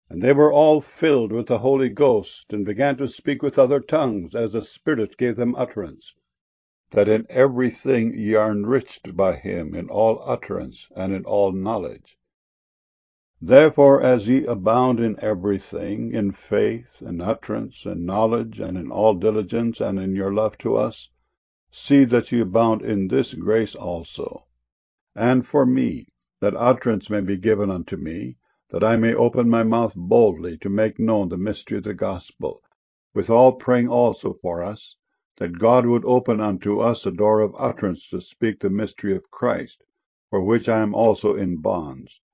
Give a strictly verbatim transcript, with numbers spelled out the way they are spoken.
And they were all filled with the Holy Ghost, and began to speak with other tongues, as the Spirit gave them utterance. That in everything ye are enriched by him, in all utterance and in all knowledge. Therefore, as ye abound in everything, in faith, and utterance, and knowledge, and in all diligence, and in your love to us, see that ye abound in this grace also. And for me, that utterance may be given unto me, that I may open my mouth boldly to make known the mystery of the gospel, withal praying also for us, that God would open unto us a door of utterance to speak the mystery of Christ, for which I am also in bonds,